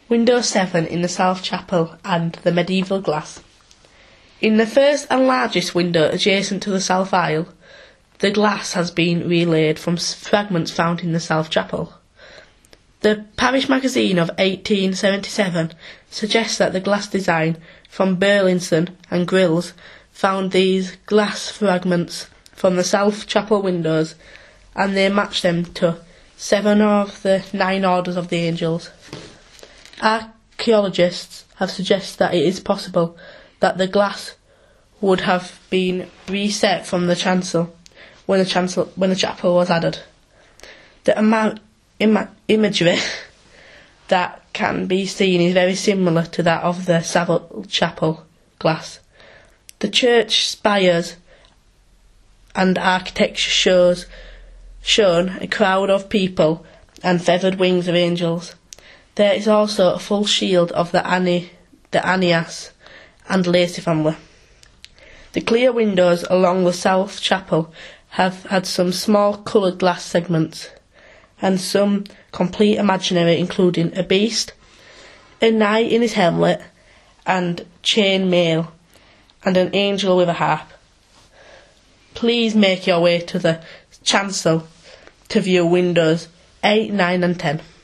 Window 7 in the South Chapel and the medieval glass. In the first and largest window adjacent to the south aisle, the glass has been relaid from fragments found in the South Chapel. The Parish Magazine of 1877 suggests that the glass design from Burlinson and Grills found these glass fragments from the South Chapel windows, and they match them to 7 of the 9 orders of the angels. Archaeologists have suggested that it is possible that the glass would have been reset from the chancel when the chapel was added. The imagery that can be seen is very similar to that of the Savile Chapel glass. The church spires and architecture shown a crowd of people and feathered wings of angels. There is also a full shield of the Aeneas and Lacy family. The clear windows along the South Chapel have had some small coloured glass segments, and some complete imaginary, including a beast, a knight in his helmet and chain mail, and an angel with a harp. Please make your way to the chancel to view windows 8, 9 and 10.